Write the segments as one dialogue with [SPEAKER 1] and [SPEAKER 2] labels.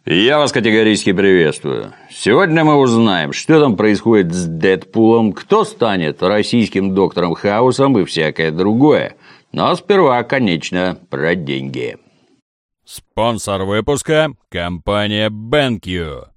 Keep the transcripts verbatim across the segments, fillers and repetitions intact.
[SPEAKER 1] Я вас категорически приветствую. Сегодня мы узнаем, что там происходит с Дэдпулом, кто станет российским доктором Хаусом и всякое другое. Но сперва, конечно, про деньги.
[SPEAKER 2] Спонсор выпуска – компания BenQ.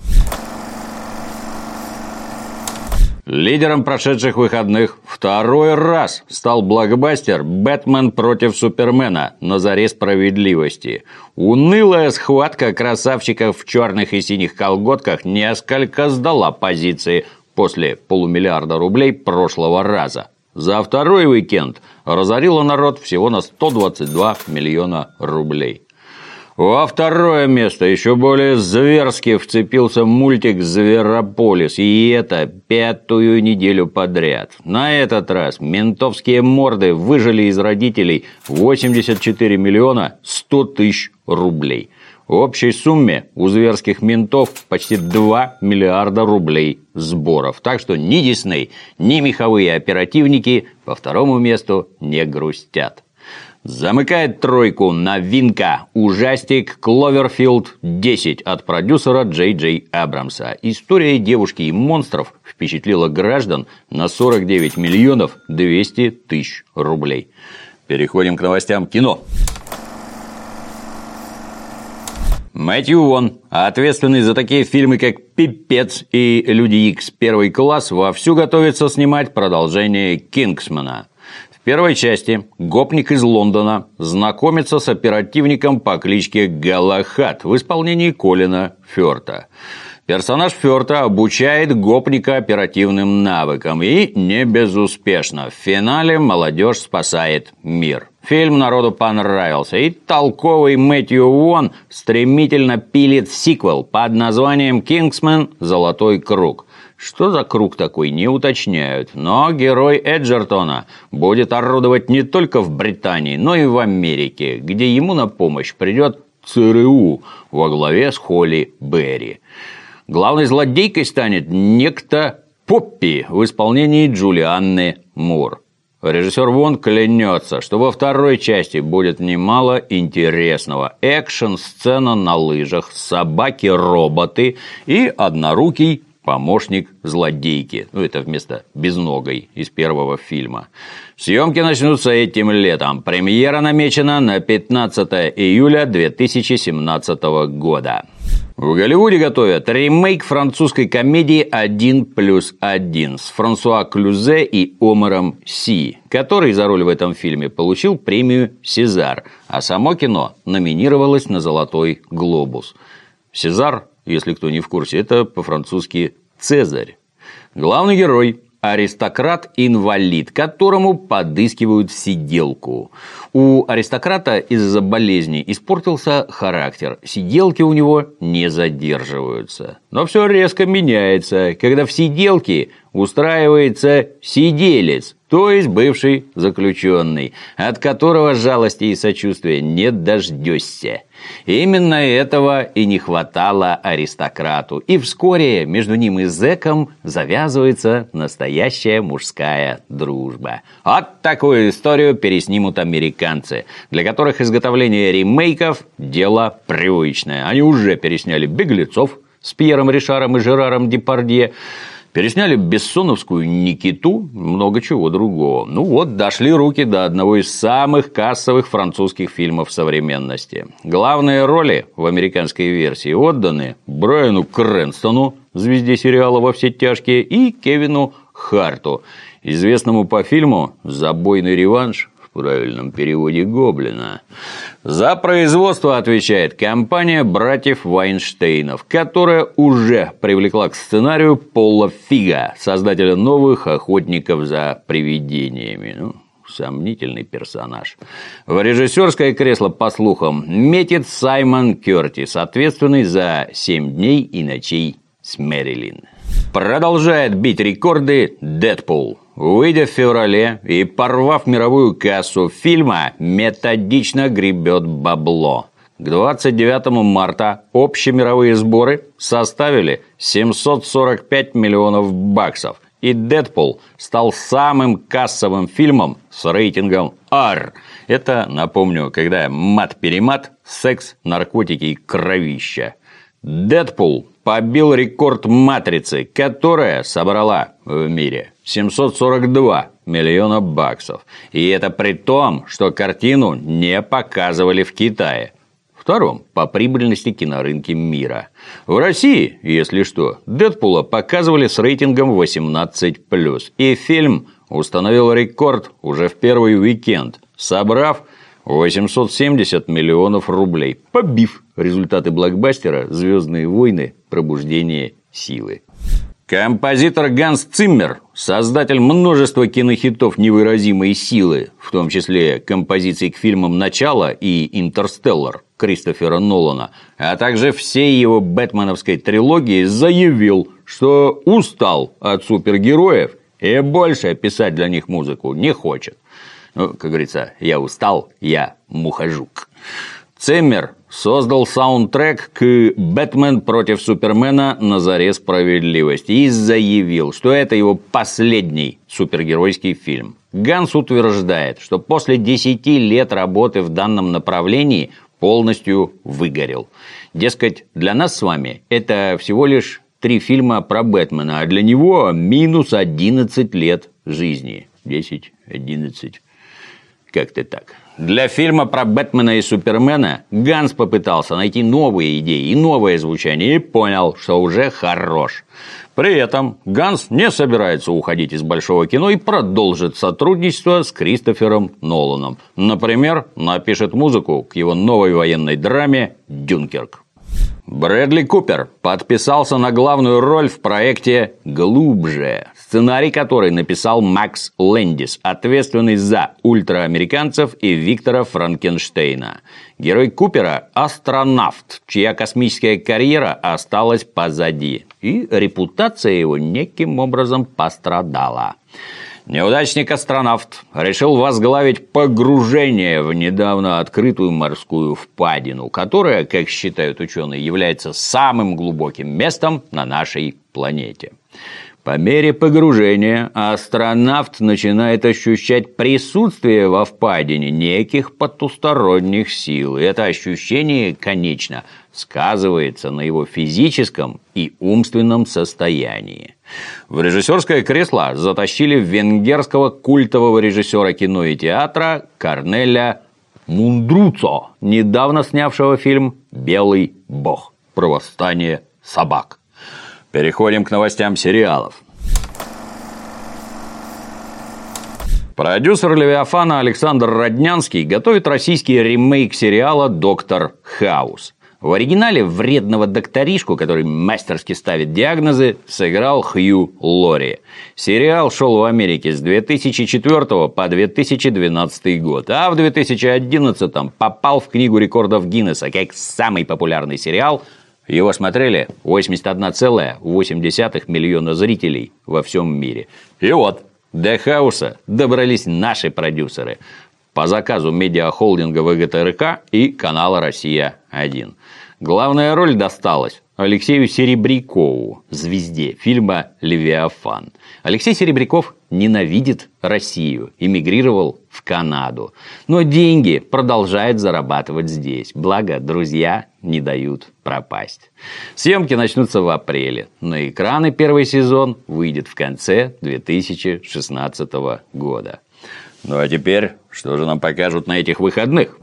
[SPEAKER 1] Лидером прошедших выходных второй раз стал блокбастер «Бэтмен против Супермена» на заре справедливости. Унылая схватка красавчиков в черных и синих колготках несколько сдала позиции после полумиллиарда рублей прошлого раза. За второй уикенд разорила народ всего на сто двадцать два миллиона рублей. Во второе место еще более зверски вцепился мультик «Зверополис», и это пятую неделю подряд. На этот раз ментовские морды выжили из родителей восемьдесят четыре миллиона сто тысяч рублей. В общей сумме у зверских ментов почти два миллиарда рублей сборов. Так что ни Дисней, ни меховые оперативники по второму месту не грустят. Замыкает тройку новинка ужастик «Кловерфилд десять» от продюсера Джей Джей Абрамса. История девушки и монстров впечатлила граждан на сорок девять миллионов двести тысяч рублей. Переходим к новостям кино. Мэтью Вон, ответственный за такие фильмы, как «Пипец» и «Люди Икс. Первый класс», вовсю готовится снимать продолжение «Кингсмена». В первой части гопник из Лондона знакомится с оперативником по кличке Галахад в исполнении Колина Фёрта. Персонаж Фёрта обучает гопника оперативным навыкам и не безуспешно. В финале молодежь спасает мир. Фильм народу понравился, и толковый Мэтью Вон стремительно пилит сиквел под названием «Кингсмен. Золотой круг». Что за круг такой, не уточняют, но герой Эджертона будет орудовать не только в Британии, но и в Америке, где ему на помощь придет ЦРУ во главе с Холли Берри. Главной злодейкой станет некто Поппи в исполнении Джулианны Мур. Режиссер Вон клянется, что во второй части будет немало интересного. Экшн-сцена на лыжах, собаки-роботы и однорукий помощник злодейки. Ну, это вместо безногой из первого фильма. Съемки начнутся этим летом. Премьера намечена на пятнадцатое июля две тысячи семнадцатого года. В Голливуде готовят ремейк французской комедии «Один плюс один» с Франсуа Клюзе и Омаром Си, который за роль в этом фильме получил премию «Сезар», а само кино номинировалось на «Золотой глобус». «Сезар», если кто не в курсе, это по-французски «Цезарь». Главный герой – аристократ-инвалид, которому подыскивают сиделку. У аристократа из-за болезни испортился характер. Сиделки у него не задерживаются. Но все резко меняется, когда в сиделке устраивается сиделец, то есть бывший заключенный, от которого жалости и сочувствия не дождешься. Именно этого и не хватало аристократу. И вскоре между ним и зэком завязывается настоящая мужская дружба. Вот такую историю переснимут американцы, для которых изготовление ремейков – дело привычное. Они уже пересняли «Беглецов» с Пьером Ришаром и Жераром Депардье, пересняли «Бессоновскую Никиту», много чего другого. Ну вот, дошли руки до одного из самых кассовых французских фильмов современности. Главные роли в американской версии отданы Брайану Крэнстону, звезде сериала «Во все тяжкие», и Кевину Харту, известному по фильму «Забойный реванш», в правильном переводе «Гоблина». За производство отвечает компания братьев Вайнштейнов, которая уже привлекла к сценарию Пола Фига, создателя новых «Охотников за привидениями». Ну, сомнительный персонаж. В режиссерское кресло, по слухам, метит Саймон Кёртис, ответственный за «Семь дней и ночей с Мэрилин». Продолжает бить рекорды «Дэдпул». Выйдя в феврале и порвав мировую кассу фильма, методично гребет бабло. К двадцать девятому марта общемировые сборы составили семьсот сорок пять миллионов баксов. И «Дэдпул» стал самым кассовым фильмом с рейтингом ар. Это, напомню, когда мат-перемат, секс, наркотики и кровища. Дэдпул побил рекорд «Матрицы», которая собрала в мире семьсот сорок два миллиона баксов. И это при том, что картину не показывали в Китае. Втором по прибыльности кинорынке мира. В России, если что, Дэдпула показывали с рейтингом восемнадцать плюс. И фильм установил рекорд уже в первый уикенд, собрав восемьсот семьдесят миллионов рублей, побив результаты блокбастера «Звездные войны. Пробуждение силы». Композитор Ганс Циммер, создатель множества кинохитов невыразимой силы, в том числе композиций к фильмам «Начало» и «Интерстеллар» Кристофера Нолана, а также всей его бэтменовской трилогии, заявил, что устал от супергероев и больше писать для них музыку не хочет. Ну, как говорится, я устал, я мухожук. Циммер создал саундтрек к «Бэтмен против Супермена. На заре справедливости» и заявил, что это его последний супергеройский фильм. Ганс утверждает, что после десяти лет работы в данном направлении полностью выгорел. Дескать, для нас с вами это всего лишь три фильма про Бэтмена, а для него минус одиннадцать лет жизни. десять, одиннадцать. Как-то так. Для фильма про Бэтмена и Супермена Ганс попытался найти новые идеи и новое звучание и понял, что уже хорош. При этом Ганс не собирается уходить из большого кино и продолжит сотрудничество с Кристофером Ноланом. Например, напишет музыку к его новой военной драме «Дюнкерк». Брэдли Купер подписался на главную роль в проекте «Глубже», сценарий который написал Макс Лэндис, ответственный за «Ультраамериканцев» и Виктора Франкенштейна. Герой Купера – астронавт, чья космическая карьера осталась позади, и репутация его неким образом пострадала. Неудачник-астронавт решил возглавить погружение в недавно открытую морскую впадину, которая, как считают ученые, является самым глубоким местом на нашей планете. По мере погружения астронавт начинает ощущать присутствие во впадине неких потусторонних сил. И это ощущение, конечно, сказывается на его физическом и умственном состоянии. В режиссерское кресло затащили венгерского культового режиссера кино и театра Корнеля Мундруцо, недавно снявшего фильм «Белый бог» про восстание собак. Переходим к новостям сериалов. Продюсер «Левиафана» Александр Роднянский готовит российский ремейк сериала «Доктор Хаус». В оригинале вредного докторишку, который мастерски ставит диагнозы, сыграл Хью Лори. Сериал шел в Америке с две тысячи четвёртого по две тысячи двенадцатый год, а в две тысячи одиннадцатом попал в Книгу рекордов Гиннесса как самый популярный сериал. Его смотрели восемьдесят одна целая восемь десятых миллиона зрителей во всем мире. И вот, до Хауса добрались наши продюсеры по заказу медиахолдинга ВГТРК и канала «Россия один». Главная роль досталась Алексею Серебрякову, звезде фильма «Левиафан». Алексей Серебряков ненавидит Россию, эмигрировал в Канаду. Но деньги продолжает зарабатывать здесь. Благо, друзья не дают пропасть. Съемки начнутся в апреле. На экраны первый сезон выйдет в конце две тысячи шестнадцатого года. Ну а теперь, что же нам покажут на этих выходных?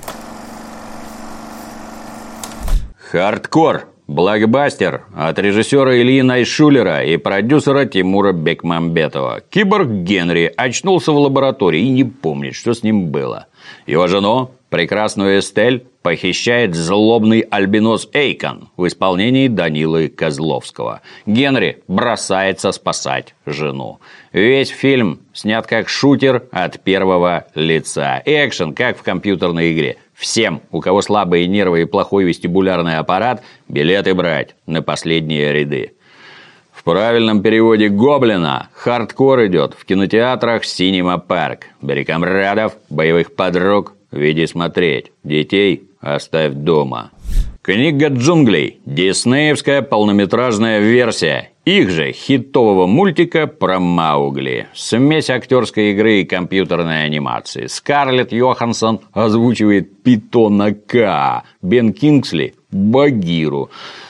[SPEAKER 1] Хардкор. Блокбастер от режиссера Ильи Найшулера и продюсера Тимура Бекмамбетова. Киборг Генри очнулся в лаборатории и не помнит, что с ним было. Его жену, прекрасную Эстель, похищает злобный альбинос Эйкон в исполнении Данилы Козловского. Генри бросается спасать жену. Весь фильм снят как шутер от первого лица. Экшен, как в компьютерной игре. Всем, у кого слабые нервы и плохой вестибулярный аппарат, билеты брать на последние ряды. В правильном переводе «Гоблина» хардкор идет в кинотеатрах «Синема Парк». Бери комрадов, боевых подруг, веди смотреть. Детей оставь дома. «Книга джунглей» – диснеевская полнометражная версия их же хитового мультика про Маугли. Смесь актерской игры и компьютерной анимации. Скарлетт Йоханссон озвучивает Питона К. Бен Кингсли – Багиру.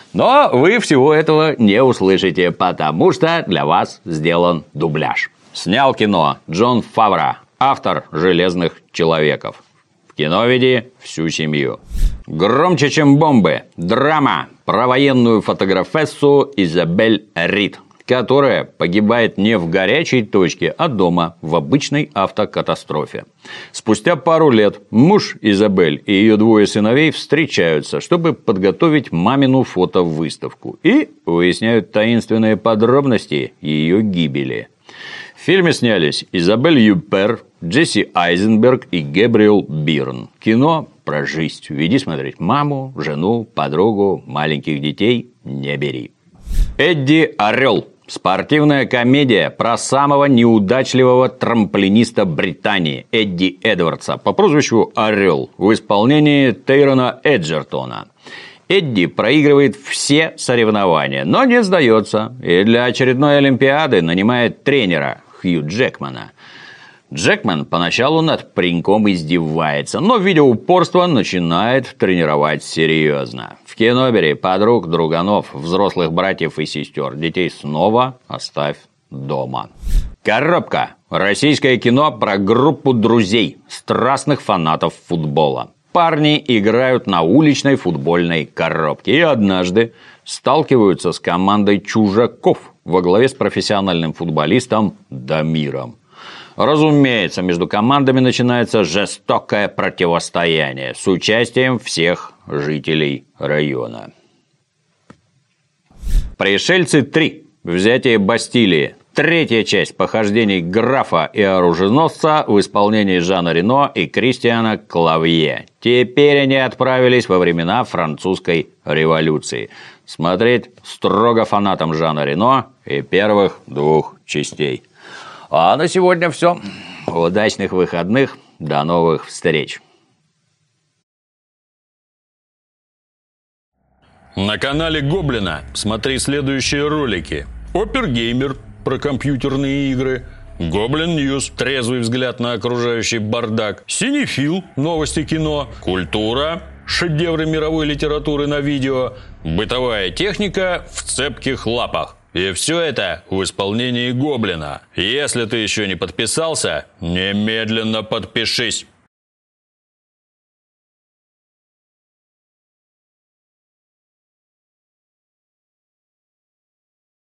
[SPEAKER 1] Но вы всего этого не услышите, потому что для вас сделан дубляж. Снял кино Джон Фавро, автор «Железных человеков». В киновиде всю семью. Громче, чем бомбы. Драма про военную фотографессу Изабель Рид, которая погибает не в горячей точке, а дома, в обычной автокатастрофе. Спустя пару лет муж Изабель и ее двое сыновей встречаются, чтобы подготовить мамину фотовыставку, и выясняют таинственные подробности ее гибели. В фильме снялись Изабель Юппер, Джесси Айзенберг и Гэбриэл Бирн. Кино про жизнь. Веди смотреть маму, жену, подругу, маленьких детей не бери. Эдди Орел. Спортивная комедия про самого неудачливого трамплиниста Британии Эдди Эдвардса по прозвищу Орел в исполнении Тейрона Эджертона. Эдди проигрывает все соревнования, но не сдается, и для очередной Олимпиады нанимает тренера Хью Джекмана. Джекман поначалу над пареньком издевается, но, видя упорство, начинает тренировать серьезно. В кино бери подруг, друганов, взрослых братьев и сестер. Детей снова оставь дома. «Коробка» – российское кино про группу друзей, страстных фанатов футбола. Парни играют на уличной футбольной коробке и однажды сталкиваются с командой чужаков во главе с профессиональным футболистом Дамиром. Разумеется, между командами начинается жестокое противостояние с участием всех жителей района. «Пришельцы три. Взятие Бастилии». Третья часть похождений графа и оруженосца в исполнении Жана Рено и Кристиана Клавье. Теперь они отправились во времена французской революции. Смотреть строго фанатам Жана Рено и первых двух частей. А на сегодня все. Удачных выходных. До новых встреч.
[SPEAKER 2] На канале Гоблина смотри следующие ролики. Опергеймер про компьютерные игры, Гоблин Ньюс, трезвый взгляд на окружающий бардак, Синефил, новости кино, культура, шедевры мировой литературы на видео, бытовая техника в цепких лапах. И все это в исполнении Гоблина. Если ты еще не подписался, немедленно подпишись.